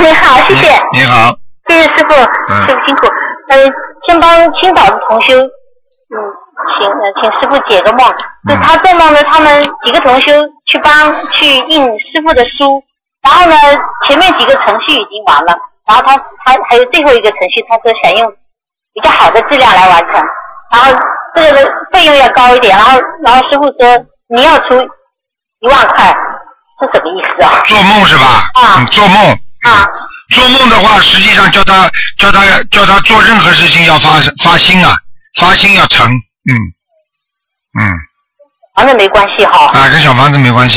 你好，谢谢。 你好。 谢谢师傅，师傅辛苦。先帮青岛的同修，请师傅解个梦。就他做梦呢，他们几个同修去印师傅的书，然后呢，前面几个程序已经完了，然后他还有最后一个程序，他说想用比较好的质量来完成，然后这个的费用要高一点，然后师傅说你要出1万块，这什么意思啊？ 做梦是吧？做梦。做梦的话，实际上叫他做任何事情要发心啊，发心要成，房子没关系哈。 跟小房子没关系。